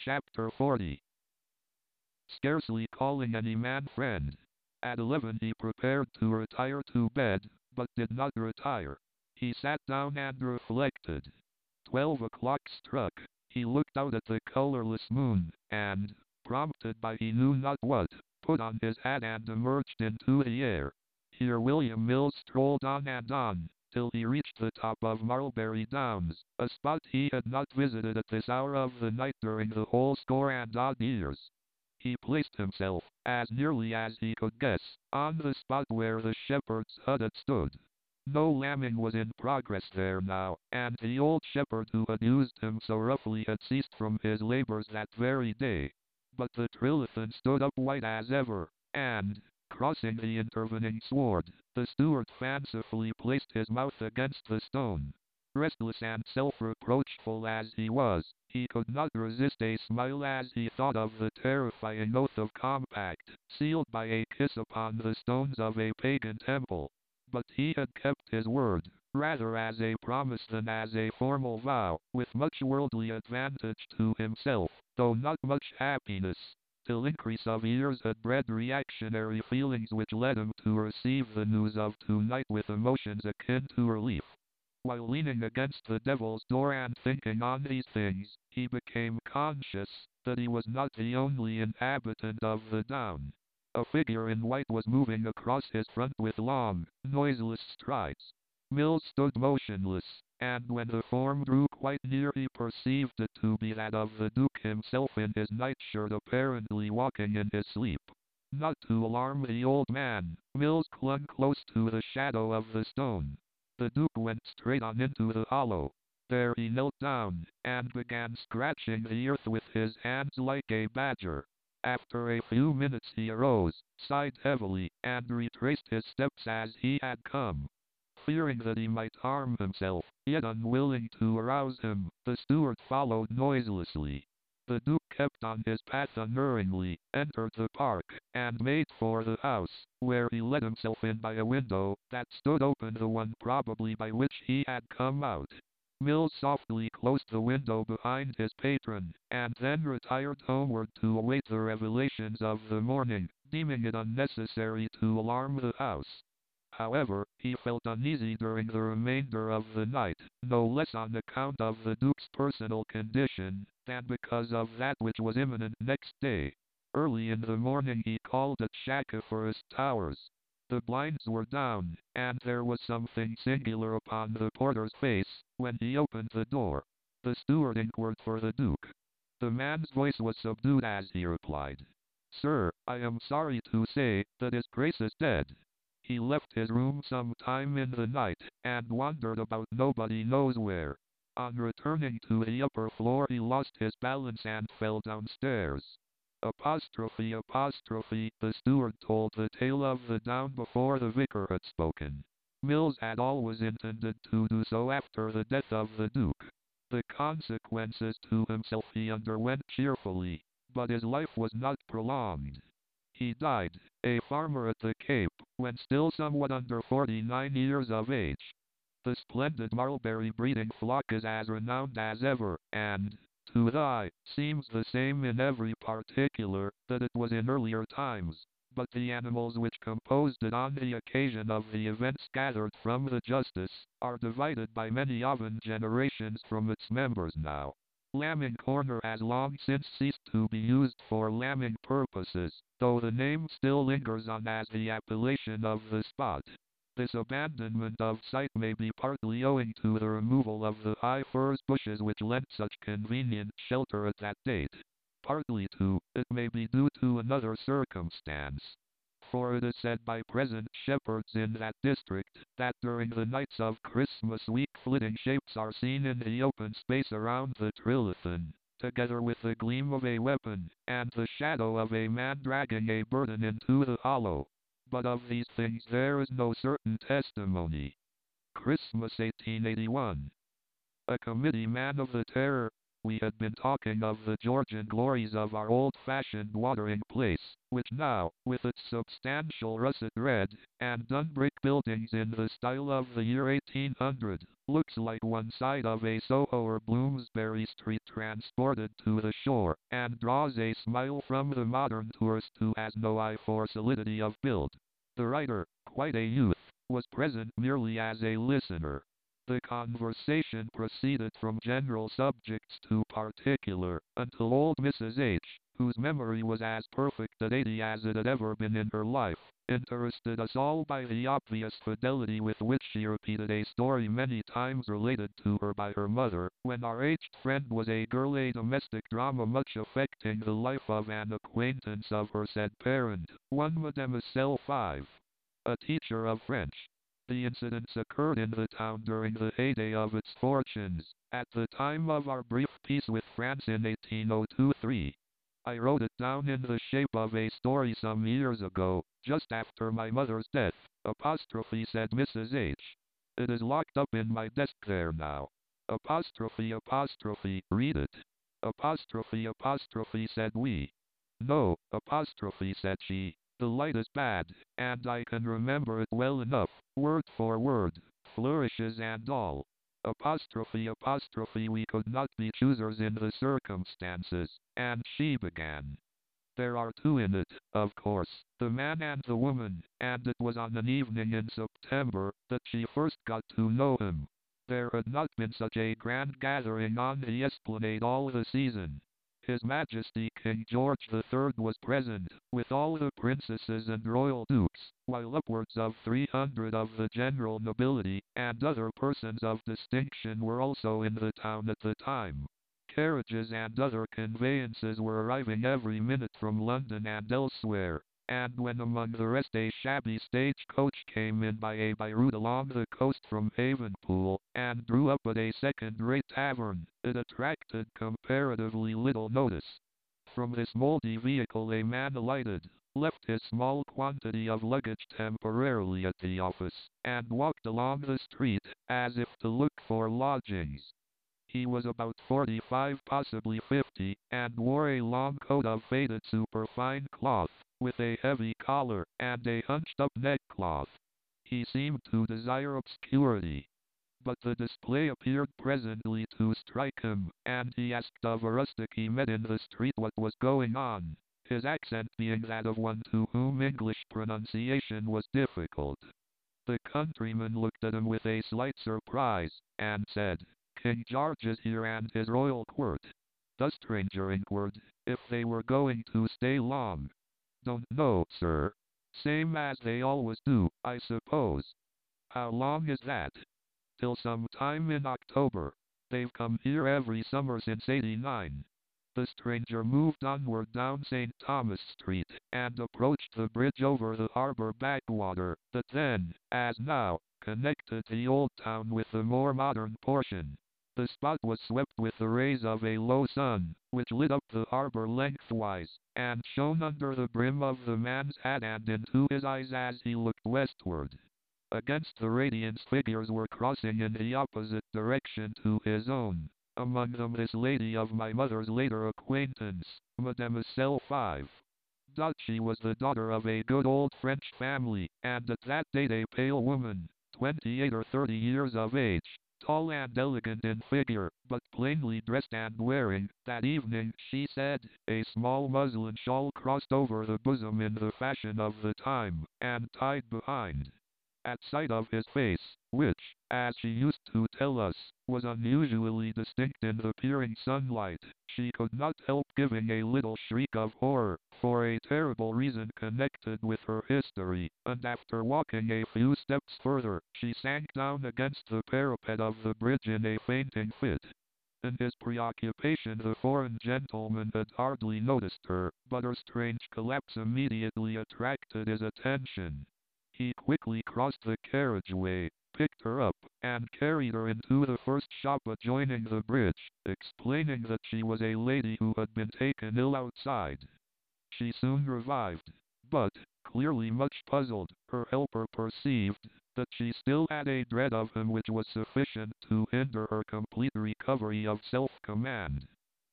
Chapter 40. Scarcely calling any man friend. At 11 he prepared to retire to bed, but did not retire. He sat down and reflected. 12 o'clock struck. He looked out at the colorless moon, and, prompted by he knew not what, put on his hat and emerged into the air. Here William Mills strolled on, till he reached the top of Marlbury Downs, a spot he had not visited at this hour of the night during the whole score and odd years. He placed himself, as nearly as he could guess, on the spot where the shepherd's hut had stood. No lambing was in progress there now, and the old shepherd who had used him so roughly had ceased from his labors that very day. But the trilithon stood up white as ever, and, crossing the intervening sward, the steward fancifully placed his mouth against the stone. Restless and self-reproachful as he was, he could not resist a smile as he thought of the terrifying oath of compact, sealed by a kiss upon the stones of a pagan temple. But he had kept his word, rather as a promise than as a formal vow, with much worldly advantage to himself, though not much happiness, till increase of years had bred reactionary feelings which led him to receive the news of tonight with emotions akin to relief. While leaning against the devil's door and thinking on these things, he became conscious that he was not the only inhabitant of the down. A figure in white was moving across his front with long, noiseless strides. Mills stood motionless, and when the form drew quite near he perceived it to be that of the Duke himself in his nightshirt, apparently walking in his sleep. Not to alarm the old man, Mills clung close to the shadow of the stone. The Duke went straight on into the hollow. There he knelt down, and began scratching the earth with his hands like a badger. After a few minutes he arose, sighed heavily, and retraced his steps as he had come. Fearing that he might harm himself, yet unwilling to arouse him, the steward followed noiselessly. The Duke kept on his path unerringly, entered the park, and made for the house, where he let himself in by a window that stood open, the one probably by which he had come out. Mills softly closed the window behind his patron, and then retired homeward to await the revelations of the morning, deeming it unnecessary to alarm the house. However, he felt uneasy during the remainder of the night, no less on account of the Duke's personal condition, than because of that which was imminent next day. Early in the morning he called at Shackleford Towers. The blinds were down, and there was something singular upon the porter's face when he opened the door. The steward inquired for the Duke. The man's voice was subdued as he replied, "Sir, I am sorry to say that his Grace is dead. He left his room some time in the night, and wandered about nobody knows where. On returning to the upper floor he lost his balance and fell downstairs." Apostrophe, the steward told the tale of the down before the vicar had spoken. Mills had always intended to do so after the death of the Duke. The consequences to himself he underwent cheerfully, but his life was not prolonged. He died, a farmer at the Cape, when still somewhat under 49 years of age. The splendid Marlbury breeding flock is as renowned as ever, and, to the eye, seems the same in every particular that it was in earlier times. But the animals which composed it on the occasion of the events gathered from the justice, are divided by many oven generations from its members now. Lambing Corner has long since ceased to be used for lambing purposes, though the name still lingers on as the appellation of the spot. This abandonment of site may be partly owing to the removal of the high furze bushes which lent such convenient shelter at that date. Partly, too, it may be due to another circumstance. For it is said by present shepherds in that district, that during the nights of Christmas week flitting shapes are seen in the open space around the trilithon, together with the gleam of a weapon, and the shadow of a man dragging a burden into the hollow. But of these things there is no certain testimony. Christmas 1881. A committee man of the Terror, we had been talking of the Georgian glories of our old-fashioned watering place, which now, with its substantial russet red and dun brick buildings in the style of the year 1800, looks like one side of a Soho or Bloomsbury Street transported to the shore, and draws a smile from the modern tourist who has no eye for solidity of build. The writer, quite a youth, was present merely as a listener. The conversation proceeded from general subjects to particular, until old Mrs. H, whose memory was as perfect at 80 as it had ever been in her life, interested us all by the obvious fidelity with which she repeated a story many times related to her by her mother, when our aged friend was a girl, a domestic drama much affecting the life of an acquaintance of her said parent, one Mademoiselle 5, a teacher of French. The incidents occurred in the town during the heyday of its fortunes, at the time of our brief peace with France in 1802-3. I wrote it down in the shape of a story some years ago, just after my mother's death, apostrophe, said Mrs. H. It is locked up in my desk there now. Apostrophe, apostrophe, read it. Apostrophe, apostrophe, said we. No, apostrophe, said she. The light is bad, and I can remember it well enough, word for word, flourishes and all. Apostrophe, apostrophe, we could not be choosers in the circumstances, and she began. There are two in it, of course, the man and the woman, and it was on an evening in September that she first got to know him. There had not been such a grand gathering on the Esplanade all the season. His Majesty King George III was present, with all the princesses and royal dukes, while upwards of 300 of the general nobility, and other persons of distinction were also in the town at the time. Carriages and other conveyances were arriving every minute from London and elsewhere, and when among the rest a shabby stage-coach came in by a by-route along the coast from Havenpool, and drew up at a second-rate tavern, it attracted comparatively little notice. From this mouldy vehicle a man alighted, left his small quantity of luggage temporarily at the office, and walked along the street, as if to look for lodgings. He was about 45, possibly 50, and wore a long coat of faded superfine cloth, with a heavy collar, and a hunched-up neckcloth. He seemed to desire obscurity. But the display appeared presently to strike him, and he asked of a rustic he met in the street what was going on, his accent being that of one to whom English pronunciation was difficult. The countryman looked at him with a slight surprise, and said, "King George is here and his royal court." The stranger inquired if they were going to stay long. "Don't know, sir. Same as they always do, I suppose." "How long is that?" "Till some time in October. They've come here every summer since '89. The stranger moved onward down St. Thomas Street, and approached the bridge over the harbour backwater, that then, as now, connected the old town with the more modern portion. The spot was swept with the rays of a low sun, which lit up the harbour lengthwise, and shone under the brim of the man's hat and into his eyes as he looked westward. Against the radiance figures were crossing in the opposite direction to his own. Among them this lady of my mother's later acquaintance, Mademoiselle 5. She was the daughter of a good old French family, and at that date a pale woman, 28 or 30 years of age, tall and elegant in figure, but plainly dressed and wearing, that evening, she said, a small muslin shawl crossed over the bosom in the fashion of the time, and tied behind. At sight of his face, which, as she used to tell us, was unusually distinct in the peering sunlight, she could not help giving a little shriek of horror, for a terrible reason connected with her history, and after walking a few steps further, she sank down against the parapet of the bridge in a fainting fit. In his preoccupation the foreign gentleman had hardly noticed her, but her strange collapse immediately attracted his attention. He quickly crossed the carriageway, picked her up, and carried her into the first shop adjoining the bridge, explaining that she was a lady who had been taken ill outside. She soon revived, but, clearly much puzzled, her helper perceived that she still had a dread of him which was sufficient to hinder her complete recovery of self-command.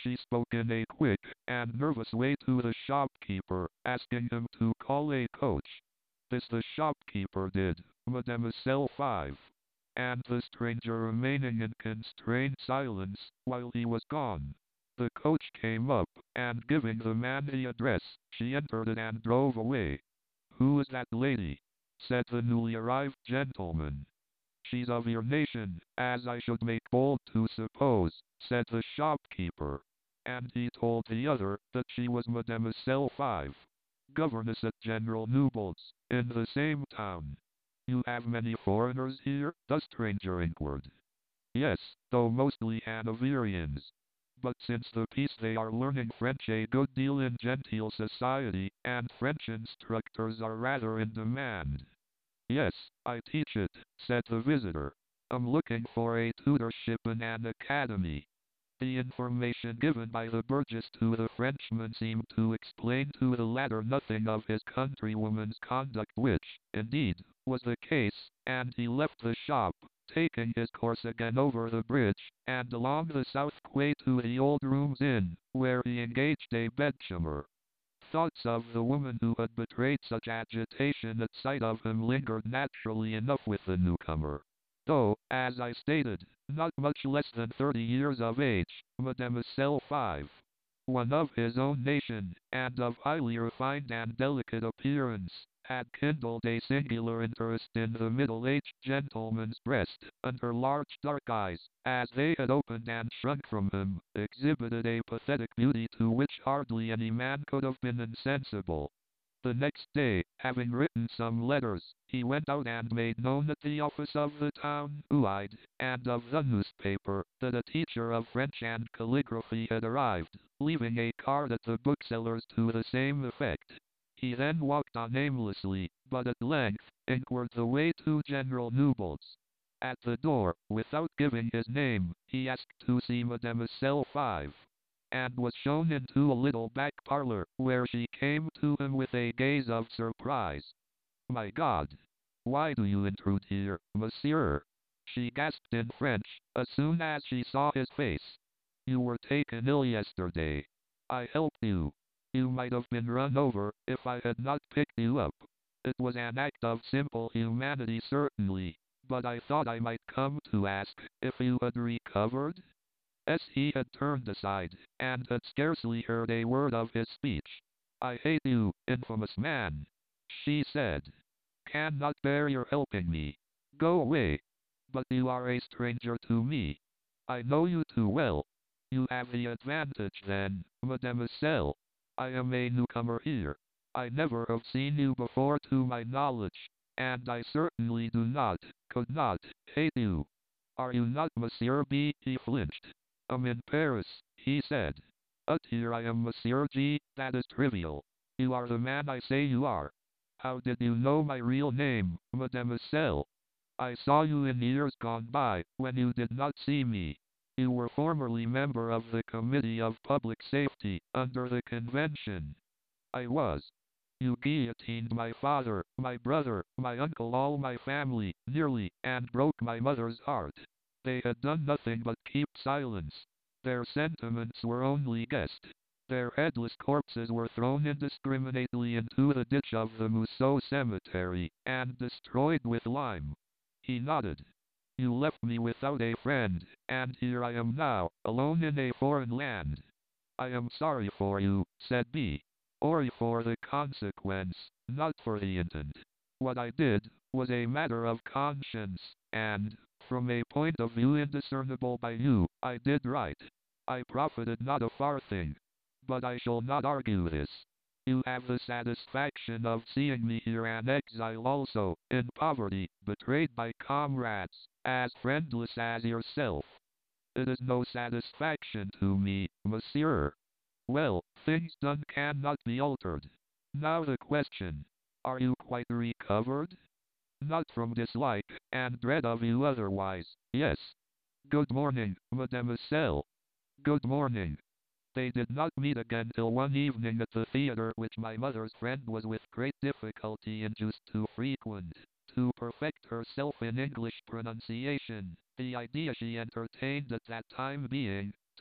She spoke in a quick and nervous way to the shopkeeper, asking him to call a coach. This the shopkeeper did, Mademoiselle 5. And the stranger remaining in constrained silence while he was gone. The coach came up, and giving the man the address, she entered it and drove away. "Who is that lady?" said the newly arrived gentleman. "She's of your nation, as I should make bold to suppose," said the shopkeeper. And he told the other that she was Mademoiselle 5, governess at General Newbolt's, in the same town. "You have many foreigners here?" the stranger inquired. "Yes, though mostly Hanoverians. But since the peace they are learning French a good deal in genteel society, and French instructors are rather in demand." "Yes, I teach it," said the visitor. "I'm looking for a tutorship in an academy." The information given by the Burgess to the Frenchman seemed to explain to the latter nothing of his countrywoman's conduct, which, indeed, was the case, and he left the shop, taking his course again over the bridge, and along the south quay to the Old Rooms Inn, where he engaged a bedchamber. Thoughts of the woman who had betrayed such agitation at sight of him lingered naturally enough with the newcomer. Though, as I stated, not much less than 30 years of age, Mademoiselle 5, one of his own nation, and of highly refined and delicate appearance, had kindled a singular interest in the middle-aged gentleman's breast, and her large dark eyes, as they had opened and shrunk from him, exhibited a pathetic beauty to which hardly any man could have been insensible. The next day, having written some letters, he went out and made known at the office of the town Uide, and of the newspaper, that a teacher of French and calligraphy had arrived, leaving a card at the bookseller's to the same effect. He then walked on aimlessly, but at length inquired the way to General Newbolt's. At the door, without giving his name, he asked to see Mademoiselle 5, and was shown into a little back parlor, where she came to him with a gaze of surprise. "My God! Why do you intrude here, monsieur?" she gasped in French, as soon as she saw his face. "You were taken ill yesterday. I helped you. You might have been run over, if I had not picked you up. It was an act of simple humanity certainly, but I thought I might come to ask if you had recovered?" As he had turned aside, and had scarcely heard a word of his speech. "I hate you, infamous man," she said. "Cannot bear your helping me. Go away. But you are a stranger to me. I know you too well. You have the advantage then, mademoiselle. I am a newcomer here. I never have seen you before to my knowledge, and I certainly do not, could not, hate you. Are you not Monsieur B? He flinched. "I'm in Paris," he said. Here I am Monsieur G, that is trivial. You are the man I say you are. How did you know my real name, mademoiselle? I saw you in years gone by, when you did not see me. You were formerly member of the Committee of Public Safety, under the Convention." "I was." "You guillotined my father, my brother, my uncle, all my family, nearly, and broke my mother's heart. They had done nothing but keep silence. Their sentiments were only guessed. Their headless corpses were thrown indiscriminately into the ditch of the Mousseau cemetery, and destroyed with lime." He nodded. "You left me without a friend, and here I am now, alone in a foreign land." "I am sorry for you," said B. "Sorry for the consequence, not for the intent. What I did was a matter of conscience, and, from a point of view indiscernible by you, I did right. I profited not a farthing. But I shall not argue this. You have the satisfaction of seeing me here an exile also, in poverty, betrayed by comrades, as friendless as yourself. It is no satisfaction to me, monsieur. Well, things done cannot be altered. Now the question, are you quite recovered? Not from dislike, and dread of you otherwise, yes. Good morning, mademoiselle. Good morning." They did not meet again till one evening at the theatre, which my mother's friend was with great difficulty induced to frequent, to perfect herself in English pronunciation, the idea she entertained at that time being,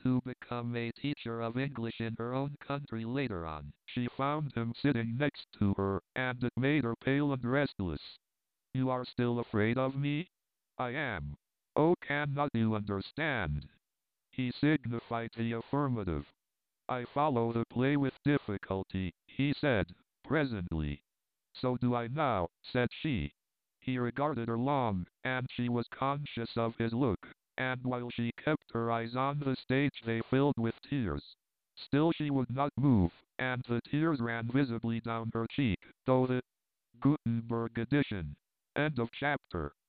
to become a teacher of English in her own country later on. She found him sitting next to her, and it made her pale and restless. You are still afraid of me? I am. Oh, cannot you understand? He signified the affirmative. I follow the play with difficulty, he said, presently. So do I now, said she. He regarded her long, and she was conscious of his look, and while she kept her eyes on the stage they filled with tears. Still she would not move, and the tears ran visibly down her cheek, though the Gutenberg edition. End of chapter.